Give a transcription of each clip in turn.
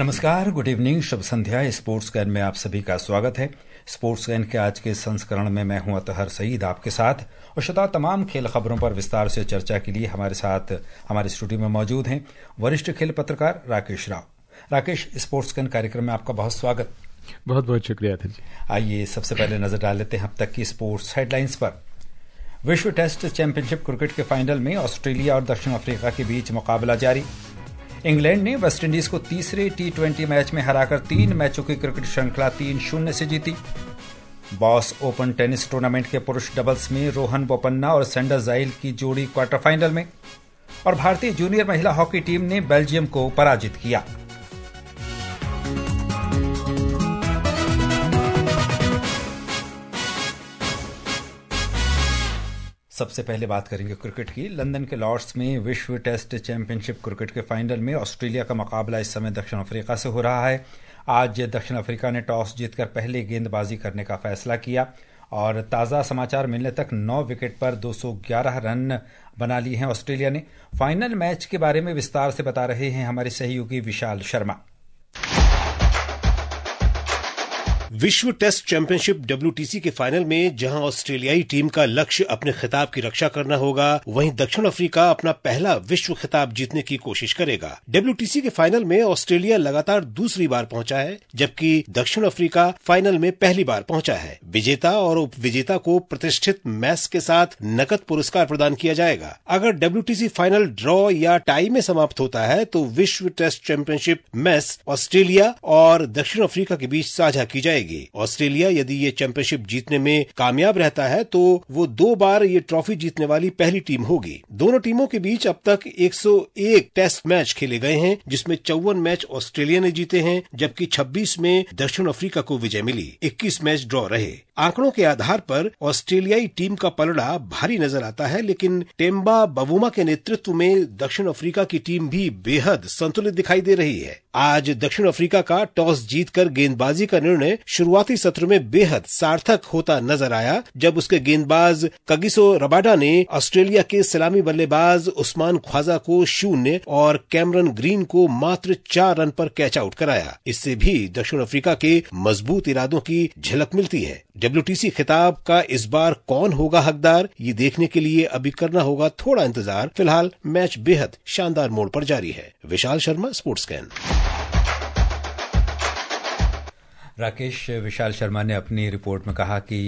नमस्कार, good evening, शुभ संध्या। स्पोर्ट्स कैन में आप सभी का स्वागत है। स्पोर्ट्स कैन के आज के संस्करण में मैं हूं अतहर सईद आपके साथ, और श्रोता तमाम खेल खबरों पर विस्तार से चर्चा के लिए हमारे साथ हमारे स्टूडियो में मौजूद हैं वरिष्ठ खेल पत्रकार राकेश राव। राकेश, स्पोर्ट्स कैन कार्यक्रम में आपका बहुत स्वागत। बहुत बहुत शुक्रिया अतहर जी। आइए सबसे पहले नजर डाल लेते हैं अब तक की स्पोर्ट्स हेडलाइंस पर। विश्व टेस्ट चैंपियनशिप क्रिकेट के फाइनल में ऑस्ट्रेलिया और दक्षिण अफ्रीका के बीच मुकाबला जारी। इंग्लैंड ने वेस्टइंडीज को तीसरे T20 मैच में हराकर 3 मैचों की क्रिकेट श्रृंखला 3-0 से जीती। बॉस ओपन टेनिस टूर्नामेंट के पुरुष डबल्स में रोहन बोपन्ना और सैंडर जाइल की जोड़ी क्वार्टर फाइनल में, और भारतीय जूनियर महिला हॉकी टीम ने बेल्जियम को पराजित किया। सबसे पहले बात करेंगे क्रिकेट की। लंदन के लॉर्ड्स में विश्व टेस्ट चैंपियनशिप क्रिकेट के फाइनल में ऑस्ट्रेलिया का मुकाबला इस समय दक्षिण अफ्रीका से हो रहा है। आज दक्षिण अफ्रीका ने टॉस जीतकर पहले गेंदबाजी करने का फैसला किया, और ताज़ा समाचार मिलने तक 9 विकेट पर 211 रन बना लिए हैं ऑस्ट्रेलिया ने। फाइनल मैच के बारे में विस्तार से बता रहे हैं हमारे सहयोगी विशाल शर्मा। विश्व टेस्ट चैंपियनशिप WTC के फाइनल में जहां ऑस्ट्रेलियाई टीम का लक्ष्य अपने खिताब की रक्षा करना होगा, वहीं दक्षिण अफ्रीका अपना पहला विश्व खिताब जीतने की कोशिश करेगा। WTC के फाइनल में ऑस्ट्रेलिया लगातार दूसरी बार पहुंचा है, जबकि दक्षिण अफ्रीका फाइनल में पहली बार पहुंचा है। विजेता और उप विजेता को प्रतिष्ठित मैच के साथ नकद पुरस्कार प्रदान किया जाएगा। अगर WTC फाइनल ड्रॉ या टाई में समाप्त होता है तो विश्व टेस्ट चैंपियनशिप मैच ऑस्ट्रेलिया और दक्षिण अफ्रीका के बीच साझा की जाएगी। ऑस्ट्रेलिया यदि ये चैंपियनशिप जीतने में कामयाब रहता है तो वो 2 बार ये ट्रॉफी जीतने वाली पहली टीम होगी। दोनों टीमों के बीच अब तक 101 टेस्ट मैच खेले गए हैं, जिसमें 54 मैच ऑस्ट्रेलिया ने जीते हैं, जबकि 26 में दक्षिण अफ्रीका को विजय मिली। 21 मैच ड्रॉ रहे। आंकड़ों के आधार पर ऑस्ट्रेलियाई टीम का पलड़ा भारी नजर आता है, लेकिन टेम्बा बवुमा के नेतृत्व में दक्षिण अफ्रीका की टीम भी बेहद संतुलित दिखाई दे रही है। आज दक्षिण अफ्रीका का टॉस जीतकर गेंदबाजी का निर्णय शुरुआती सत्र में बेहद सार्थक होता नजर आया, जब उसके गेंदबाज कगिसो रबाडा ने ऑस्ट्रेलिया के सलामी बल्लेबाज उस्मान ख्वाजा को 0 और कैमरन ग्रीन को मात्र 4 रन पर कैच आउट कराया। इससे भी दक्षिण अफ्रीका के मजबूत इरादों की झलक मिलती है। WTC खिताब का इस बार कौन होगा हकदार, ये देखने के लिए अभी करना होगा थोड़ा इंतजार। फिलहाल मैच बेहद शानदार मोड़ पर जारी है। Vishal Sharma, sports can. राकेश, विशाल शर्मा ने अपनी रिपोर्ट में कहा कि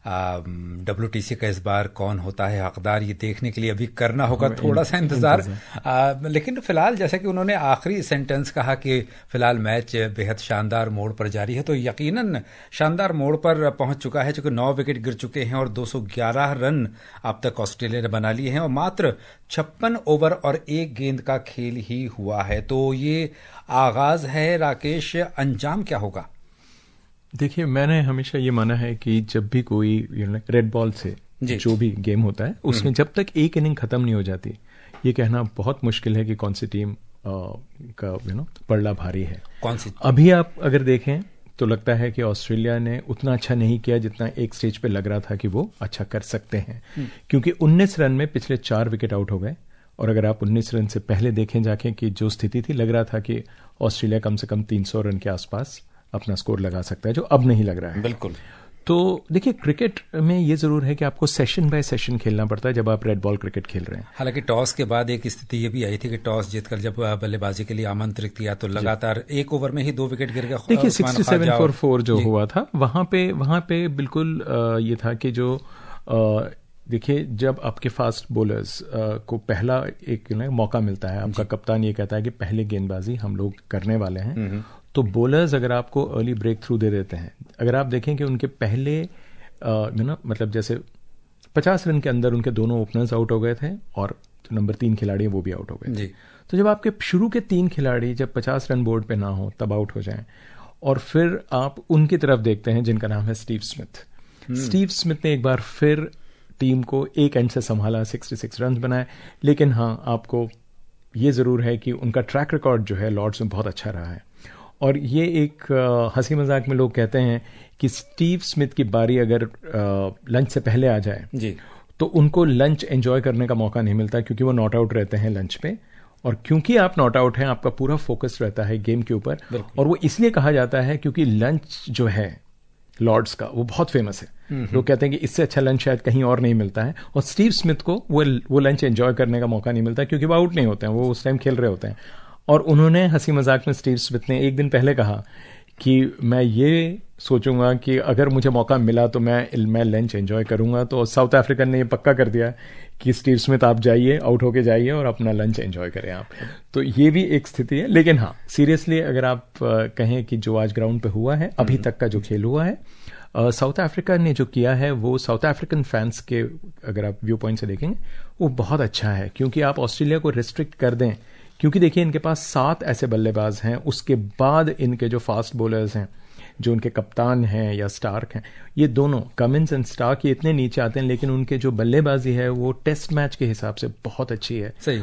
WTC का इस बार कौन होता है हकदार, ये देखने के लिए अभी करना होगा थोड़ा सा इंतजार। लेकिन फिलहाल जैसा कि उन्होंने आखिरी सेंटेंस कहा कि फिलहाल मैच बेहद शानदार मोड़ पर जारी है, तो यकीनन शानदार मोड़ पर पहुंच चुका है, क्योंकि 9 विकेट गिर चुके हैं और 211 रन अब तक ऑस्ट्रेलिया ने बना लिए हैं, और मात्र 56 ओवर और 1 गेंद का खेल ही हुआ है। तो ये आगाज है। राकेश, अंजाम क्या होगा? देखिए, मैंने हमेशा ये माना है कि जब भी कोई रेड बॉल से जो भी गेम होता है, उसमें जब तक एक इनिंग खत्म नहीं हो जाती, ये कहना बहुत मुश्किल है कि कौन सी टीम का पलड़ा भारी है। कौन सी? अभी आप अगर देखें तो लगता है कि ऑस्ट्रेलिया ने उतना अच्छा नहीं किया जितना एक स्टेज पे लग रहा था कि वो अच्छा कर सकते हैं, क्योंकि 19 रन में पिछले 4 विकेट आउट हो गए। और अगर आप 19 रन से पहले देखें जाके कि जो स्थिति थी, लग रहा था कि ऑस्ट्रेलिया कम से कम 300 रन के आसपास अपना स्कोर लगा सकता है, जो अब नहीं लग रहा है। बिल्कुल। तो देखिए, क्रिकेट में ये जरूर है कि आपको सेशन बाय सेशन खेलना पड़ता है जब आप रेड बॉल क्रिकेट खेल रहे हैं। हालांकि टॉस के बाद एक स्थिति ये भी आई थी कि टॉस जीतकर जब बल्लेबाजी के लिए आमंत्रित किया तो लगातार 1 ओवर में ही 2 विकेट गिर गए। देखिए, 67 for 4 जो हुआ था, वहां पे बिल्कुल ये था कि जो देखिए, जब आपके फास्ट बॉलर्स को पहला एक मौका मिलता है, आपका कप्तान ये कहता है कि पहले गेंदबाजी हम लोग करने वाले हैं, तो बॉलर्स अगर आपको अर्ली ब्रेक थ्रू दे देते हैं, अगर आप देखें कि उनके पहले मतलब जैसे 50 रन के अंदर उनके दोनों ओपनर्स आउट हो गए थे, और नंबर 3 खिलाड़ी वो भी आउट हो गए। तो जब आपके शुरू के 3 खिलाड़ी जब 50 रन बोर्ड पे ना हो तब आउट हो जाएं, और फिर आप उनकी तरफ देखते हैं जिनका नाम है स्टीव स्मिथ। स्टीव स्मिथ ने एक बार फिर टीम को एक एंड से संभाला, 66 रन बनाए। लेकिन हाँ, आपको ये जरूर है कि उनका ट्रैक रिकॉर्ड जो है लॉर्ड्स में बहुत अच्छा रहा है, और ये एक हंसी मजाक में लोग कहते हैं कि स्टीव स्मिथ की बारी अगर लंच से पहले आ जाए तो उनको लंच एंजॉय करने का मौका नहीं मिलता, क्योंकि वो नॉट आउट रहते हैं लंच पे, और क्योंकि आप नॉट आउट हैं, आपका पूरा फोकस रहता है गेम के ऊपर, और वो इसलिए कहा जाता है क्योंकि लंच जो है लॉर्ड्स का वो बहुत फेमस है। लोग कहते हैं कि इससे अच्छा लंच शायद कहीं और नहीं मिलता है, और स्टीव स्मिथ को वो लंच एंजॉय करने का मौका नहीं मिलता क्योंकि वो आउट नहीं होते हैं, वो उस टाइम खेल रहे होते हैं। और उन्होंने हंसी मजाक में स्टीव स्मिथ ने एक दिन पहले कहा कि मैं ये सोचूंगा कि अगर मुझे मौका मिला तो मैं लंच एंजॉय करूंगा। तो साउथ अफ्रीकन ने ये पक्का कर दिया कि स्टीव स्मिथ आप जाइए, आउट होके जाइए और अपना लंच एंजॉय करें आप। तो ये भी एक स्थिति है। लेकिन हाँ, सीरियसली अगर आप कहें कि जो आज ग्राउंड पे हुआ है, अभी तक का जो खेल हुआ है, साउथ अफ्रीका ने जो किया है वो साउथ अफ्रीकन फैंस के अगर आप व्यू पॉइंट से देखेंगे वो बहुत अच्छा है। क्योंकि आप ऑस्ट्रेलिया को रिस्ट्रिक्ट कर दें, क्योंकि देखिए इनके पास 7 ऐसे बल्लेबाज हैं, उसके बाद इनके जो फास्ट बॉलर्स हैं, जो उनके कप्तान हैं या स्टार्क हैं, ये दोनों कमिंस एंड स्टार्क ये इतने नीचे आते हैं, लेकिन उनके जो बल्लेबाजी है वो टेस्ट मैच के हिसाब से बहुत अच्छी है। सही।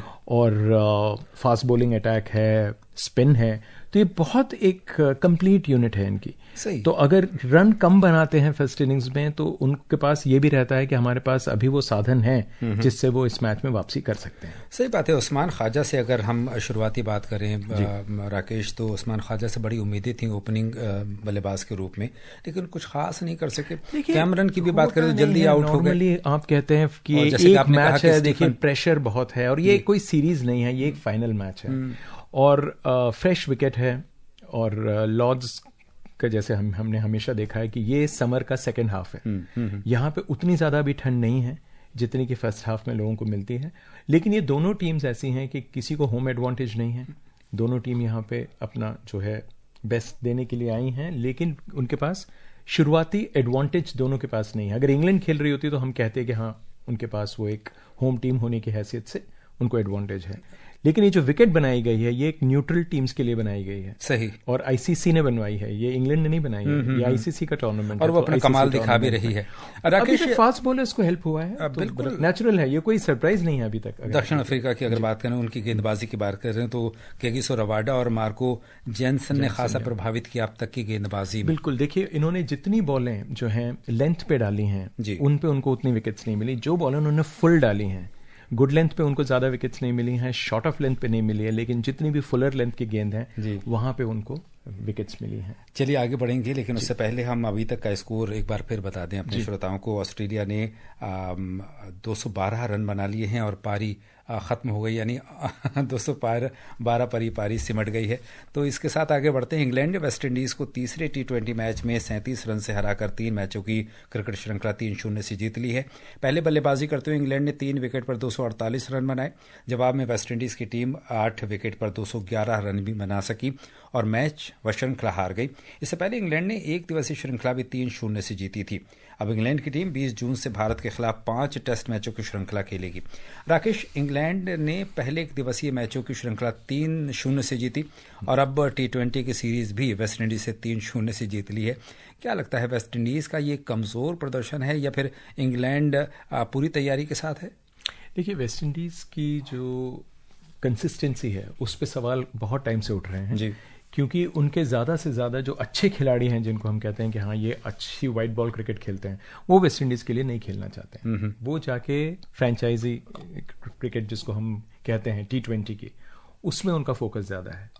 और फास्ट बॉलिंग अटैक है, स्पिन है, तो ये बहुत एक कंप्लीट यूनिट है इनकी। सही। तो अगर रन कम बनाते हैं फर्स्ट इनिंग्स में तो उनके पास ये भी रहता है कि हमारे पास अभी वो साधन है जिससे वो इस मैच में वापसी कर सकते हैं। सही बात है। उस्मान ख्वाजा से अगर हम शुरुआती बात करें राकेश, तो उस्मान ख्वाजा से बड़ी उम्मीदें थी ओपनिंग बल्लेबाज के रूप में, लेकिन कुछ खास नहीं कर सके। कैमरन की भी बात करें तो जल्दी आउट हो गए। नॉर्मली आप कहते हैं कि एक मैच है, देखिए प्रेशर बहुत है, और ये कोई सीरीज नहीं है, ये एक फाइनल मैच है, और फ्रेश विकेट है, और लॉर्ड्स का जैसे हमने हमेशा देखा है कि ये समर का सेकेंड हाफ है। यहाँ पे उतनी ज्यादा भी ठंड नहीं है जितनी कि फर्स्ट हाफ में लोगों को मिलती है, लेकिन ये दोनों टीम्स ऐसी हैं कि किसी को होम एडवांटेज नहीं है। दोनों टीम यहाँ पे अपना जो है बेस्ट देने के लिए आई हैं, लेकिन उनके पास शुरुआती एडवांटेज दोनों के पास नहीं है। अगर इंग्लैंड खेल रही होती तो हम कहते हैं कि हाँ, उनके पास वो एक होम टीम होने की हैसियत से उनको एडवांटेज है, लेकिन ये जो विकेट बनाई गई है ये एक न्यूट्रल टीम्स के लिए बनाई गई है। सही। और आईसीसी ने बनवाई है, ये इंग्लैंड ने नहीं बनाई है, ये आईसीसी का टूर्नामेंट और वो अपना कमाल दिखा भी रही है। राकेश, फास्ट बॉलर्स को हेल्प हुआ है, बिल्कुल नेचुरल है, ये कोई सरप्राइज नहीं है अभी तक। दक्षिण अफ्रीका की अगर बात करें, उनकी गेंदबाजी की बात करें तो केगिसो रबाडा और मार्को जेनसन ने खासा प्रभावित किया अब तक की गेंदबाजी। बिल्कुल, देखिए इन्होंने जितनी बॉलें जो हैं लेंथ पे डाली हैं उन पे उनको उतनी विकेट्स नहीं मिली। जो बॉलें उन्होंने फुल डाली हैं, गुड लेंथ पे उनको ज्यादा विकेट्स नहीं मिली हैं, शॉर्ट ऑफ लेंथ पे नहीं मिली है, लेकिन जितनी भी फुलर लेंथ की गेंद है वहां पे उनको विकेट्स मिली हैं। चलिए आगे बढ़ेंगे, लेकिन उससे पहले हम अभी तक का स्कोर एक बार फिर बता दें अपने श्रोताओं को। ऑस्ट्रेलिया ने 212 रन बना लिए हैं और पारी खत्म हो गई, यानी 212 पर ही पारी सिमट गई है। तो इसके साथ आगे बढ़ते हैं। इंग्लैंड ने वेस्ट इंडीज को तीसरे T20 मैच में 37 रन से हराकर 3 मैचों की क्रिकेट श्रृंखला 3-0 से जीत ली है। पहले बल्लेबाजी करते हुए इंग्लैंड ने 3 विकेट पर 248 रन बनाए। जवाब में वेस्ट इंडीज की टीम 8 विकेट पर 211 रन भी बना सकी और मैच व श्रृंखला हार गई। इससे पहले इंग्लैंड ने एक दिवसीय श्रृंखला भी 3-0 से जीती थी। अब इंग्लैंड की टीम 20 जून से भारत के खिलाफ 5 टेस्ट मैचों की श्रृंखला खेलेगी। राकेश, इंग्लैंड ने पहले एक दिवसीय मैचों की श्रृंखला 3-0 से जीती और अब T20 की सीरीज भी वेस्ट इंडीज से 3-0 से जीत ली है। क्या लगता है, वेस्ट इंडीज का ये कमजोर प्रदर्शन है या फिर इंग्लैंड पूरी तैयारी के साथ है? देखिए, वेस्ट इंडीज की जो कंसिस्टेंसी है उस पर सवाल बहुत टाइम से उठ रहे हैं जी, क्योंकि उनके ज़्यादा से ज़्यादा जो अच्छे खिलाड़ी हैं जिनको हम कहते हैं कि हाँ ये अच्छी वाइट बॉल क्रिकेट खेलते हैं, वो वेस्ट इंडीज़ के लिए नहीं खेलना चाहते हैं। वो जाके फ्रेंचाइजी क्रिकेट जिसको हम कहते हैं T20 की, उसमें उनका फोकस ज़्यादा है।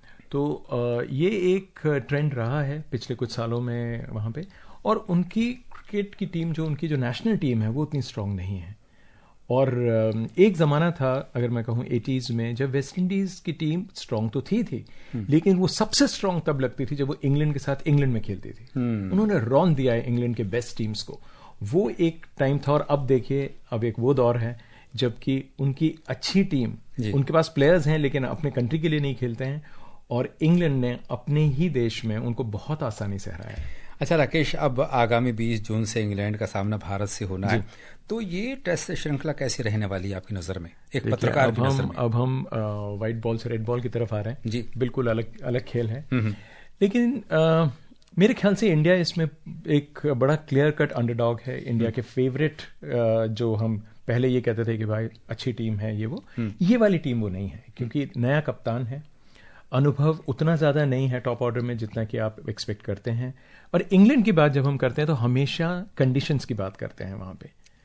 तो ये एक ट्रेंड रहा है पिछले कुछ सालों में वहाँ पे, और उनकी क्रिकेट की टीम जो उनकी जो नेशनल टीम है वो उतनी स्ट्रांग नहीं है। और एक ज़माना था, अगर मैं कहूँ 80s में, जब वेस्ट इंडीज़ की टीम स्ट्रांग तो थी लेकिन वो सबसे स्ट्रांग तब लगती थी जब वो इंग्लैंड के साथ इंग्लैंड में खेलती थी। उन्होंने रौन दिया है इंग्लैंड के बेस्ट टीम्स को, वो एक टाइम था। और अब देखिए, अब एक वो दौर है जबकि उनकी अच्छी टीम, उनके पास प्लेयर्स हैं लेकिन अपने कंट्री के लिए नहीं खेलते हैं, और इंग्लैंड ने अपने ही देश में उनको बहुत आसानी से हराया है। अच्छा राकेश, अब आगामी 20 जून से इंग्लैंड का सामना भारत से होना है, तो ये टेस्ट श्रृंखला कैसी रहने वाली है आपकी नज़र में, एक पत्रकार की नज़र में? अब हम व्हाइट बॉल से रेड बॉल की तरफ आ रहे हैं जी, बिल्कुल अलग अलग खेल है। लेकिन मेरे ख्याल से इंडिया इसमें एक बड़ा क्लियर कट अंडरडॉग है। इंडिया के फेवरेट जो हम पहले ये कहते थे कि भाई अच्छी टीम है ये वाली टीम वो नहीं है, क्योंकि नया कप्तान है, अनुभव उतना ज़्यादा नहीं है टॉप ऑर्डर में जितना कि आप एक्सपेक्ट करते हैं। और इंग्लैंड की बात जब हम करते हैं तो हमेशा कंडीशंस की बात करते हैं वहाँ पे।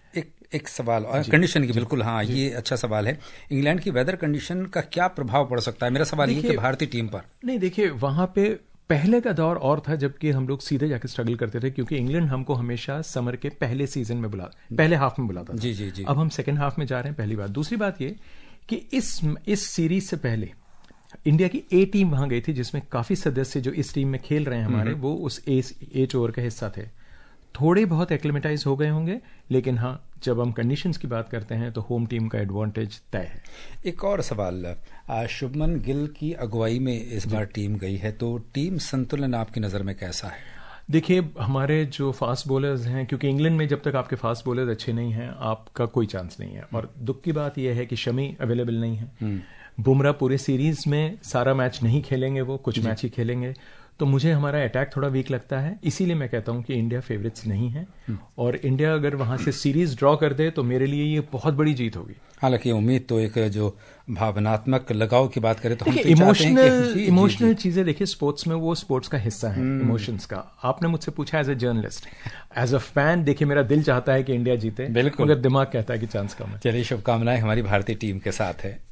एक सवाल और कंडीशन की, बिल्कुल हाँ, ये अच्छा सवाल है। इंग्लैंड की वेदर कंडीशन का क्या प्रभाव पड़ सकता है? मेरा सवाल ये कि भारतीय टीम पर। नहीं, देखिए वहां पे पहले का दौर और था जबकि हम लोग सीधे जाके स्ट्रगल करते थे, क्योंकि इंग्लैंड हमको हमेशा समर के पहले सीजन में पहले हाफ में बुलाता था। जी जी जी। अब हम सेकेंड हाफ में जा रहे हैं, पहली बात। दूसरी बात ये कि इस सीरीज से पहले इंडिया की ए टीम वहां गई थी, जिसमें काफी सदस्य जो इस टीम में खेल रहे हैं हमारे, वो उस ए टूर का हिस्सा थे। थोड़े बहुत एक्लिमेटाइज हो गए होंगे, लेकिन हाँ, जब हम कंडीशंस की बात करते हैं तो होम टीम का एडवांटेज तय है। एक और सवाल, शुभमन गिल की अगुवाई में इस बार टीम गई है, तो टीम संतुलन आपकी नज़र में कैसा है? देखिए, हमारे जो फास्ट बॉलर्स हैं, क्योंकि इंग्लैंड में जब तक आपके फास्ट बॉलर्स अच्छे नहीं हैं, आपका कोई चांस नहीं है। और दुख की बात यह है कि शमी अवेलेबल नहीं है। बुमराह पूरे सीरीज में सारा मैच नहीं खेलेंगे, वो कुछ मैच ही खेलेंगे, तो मुझे हमारा अटैक थोड़ा वीक लगता है। इसीलिए मैं कहता हूं कि इंडिया फेवरेट्स नहीं है, और इंडिया अगर वहां से सीरीज ड्रॉ कर दे तो मेरे लिए ये बहुत बड़ी जीत होगी। हालांकि उम्मीद तो एक जो भावनात्मक लगाव की बात करें तो हम इमोशनल चीजें, देखिए स्पोर्ट्स में वो स्पोर्ट्स का हिस्सा है, इमोशंस का। आपने मुझसे पूछा as a journalist, as a fan, देखिए मेरा दिल चाहता है कि इंडिया जीते, बिल्कुल, मगर दिमाग कहता है कि चांस कम है। चलिए, शुभकामनाएं हमारी भारतीय टीम के साथ है।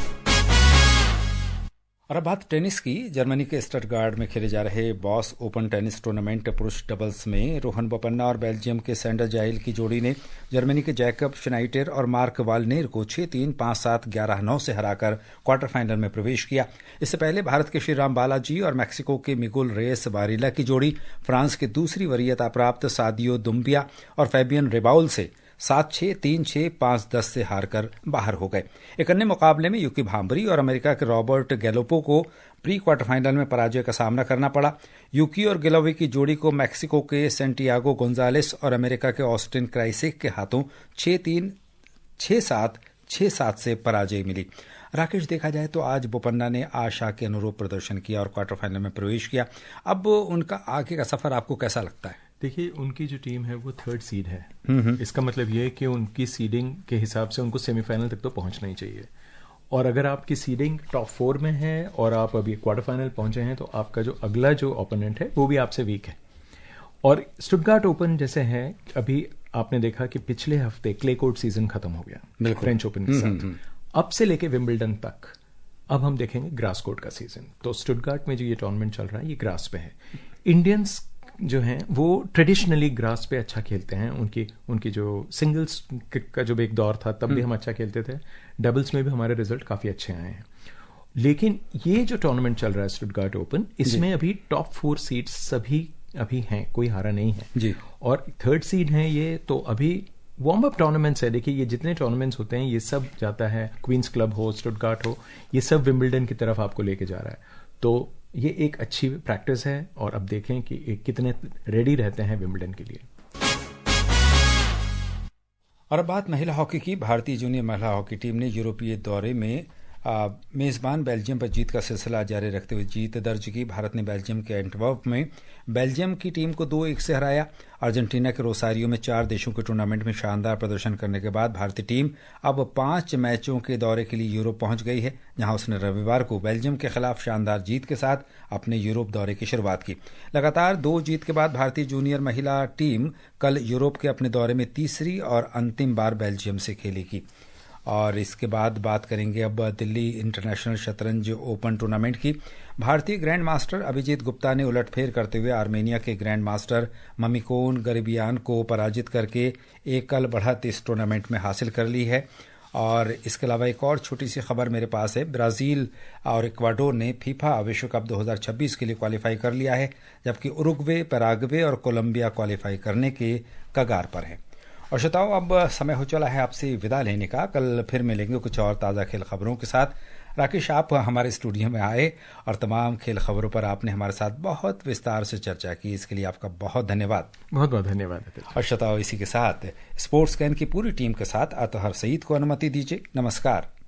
और अब बात टेनिस की। जर्मनी के स्टटगार्ट में खेले जा रहे बॉस ओपन टेनिस टूर्नामेंट पुरुष डबल्स में रोहन बोपन्ना और बेल्जियम के सैंडर जाइल की जोड़ी ने जर्मनी के जैकब श्नाइडर और मार्क वालनेर को 6-3, 5-7, 11-9 से हराकर क्वार्टर फाइनल में प्रवेश किया। इससे पहले भारत के श्रीराम बालाजी और मैक्सिको के मिगुल रेस वारिला की जोड़ी फ्रांस के दूसरी वरीयता प्राप्त सादियो दुम्बिया और फैबियन रेबाउल से 7-6, 3-6, 5-10 से हारकर बाहर हो गए। एक अन्य मुकाबले में यूकी भांबरी और अमेरिका के रॉबर्ट गैलोपो को प्री क्वार्टर फाइनल में पराजय का सामना करना पड़ा। यूकी और गिलोवी की जोड़ी को मैक्सिको के सेंटियागो गोंजालेस और अमेरिका के ऑस्टिन क्राइसिक के हाथों 6-3, 6-7, 6-7 से पराजय मिली। राकेश, देखा जाए तो आज बोपन्ना ने आशा के अनुरूप प्रदर्शन किया और क्वार्टर फाइनल में प्रवेश किया। अब उनका आगे का सफर आपको कैसा लगता है? देखिए, उनकी जो टीम है वो 3rd सीड है। इसका मतलब ये है कि उनकी सीडिंग के हिसाब से उनको सेमीफाइनल तक तो पहुंचना ही चाहिए। और अगर आपकी सीडिंग टॉप 4 में है और आप अभी क्वार्टर फाइनल पहुंचे हैं, तो आपका जो अगला जो ओपोनेंट है वो भी आपसे वीक है। और स्टुटगार्ट ओपन जैसे है, अभी आपने देखा कि पिछले हफ्ते क्ले कोर्ट सीजन खत्म हो गया फ्रेंच ओपन के साथ। अब से लेके विंबलडन तक अब हम देखेंगे ग्रास कोर्ट का सीजन। तो स्टुटगार्ट में जो ये टूर्नामेंट चल रहा है, ये ग्रास पे है। इंडियंस जो हैं वो ट्रेडिशनली ग्रास पे अच्छा खेलते हैं। उनकी जो सिंगल्स का जो एक दौर था, तब भी हम अच्छा खेलते थे। डबल्स में भी हमारे रिजल्ट काफी अच्छे आए हैं। लेकिन ये जो टूर्नामेंट चल रहा है स्टुटगार्ट ओपन, इसमें अभी टॉप 4 सीड्स सभी अभी हैं, कोई हारा नहीं है जी। और 3rd सीड है ये, तो अभी वार्म अप टूर्नामेंट्स है। देखिए, ये जितने टूर्नामेंट्स होते हैं, ये सब जाता है, क्वींस क्लब हो, स्टुटगार्ट हो, ये सब विंबलडन की तरफ आपको लेके जा रहा है। तो ये एक अच्छी प्रैक्टिस है, और अब देखें कि कितने रेडी रहते हैं विंबलडन के लिए। और अब बात महिला हॉकी की। भारतीय जूनियर महिला हॉकी टीम ने यूरोपीय दौरे में मेजबान बेल्जियम पर जीत का सिलसिला जारी रखते हुए जीत दर्ज की। भारत ने बेल्जियम के एंटवर्प में बेल्जियम की टीम को 2-1 से हराया। अर्जेंटीना के रोसारियो में 4 देशों के टूर्नामेंट में शानदार प्रदर्शन करने के बाद भारतीय टीम अब 5 मैचों के दौरे के लिए यूरोप पहुंच गई है, जहां उसने रविवार को बेल्जियम के खिलाफ शानदार जीत के साथ अपने यूरोप दौरे की शुरुआत की। लगातार 2 जीत के बाद भारतीय जूनियर महिला टीम कल यूरोप के अपने दौरे में तीसरी और अंतिम बार बेल्जियम से खेलेगी। और इसके बाद बात करेंगे अब दिल्ली इंटरनेशनल शतरंज ओपन टूर्नामेंट की। भारतीय ग्रैंड मास्टर अभिजीत गुप्ता ने उलटफेर करते हुए आर्मेनिया के ग्रैंड मास्टर ममिकोन गरिबियान को पराजित करके एकल बढ़त इस टूर्नामेंट में हासिल कर ली है। और इसके अलावा एक और छोटी सी खबर मेरे पास है। ब्राजील और इक्वाडोर ने फीफा विश्व कप 2026 के लिए क्वालिफाई कर लिया है, जबकि उरुग्वे, पैराग्वे और कोलंबिया क्वालिफाई करने के कगार पर है। और श्रोताओं, अब समय हो चला है आपसे विदा लेने का। कल फिर मिलेंगे कुछ और ताज़ा खेल खबरों के साथ। राकेश, आप हमारे स्टूडियो में आए और तमाम खेल खबरों पर आपने हमारे साथ बहुत विस्तार से चर्चा की, इसके लिए आपका बहुत धन्यवाद। बहुत बहुत धन्यवाद। और श्रोताओं, इसी के साथ स्पोर्ट्स कैन की पूरी टीम के साथ अतहर सईद को अनुमति दीजिए। नमस्कार।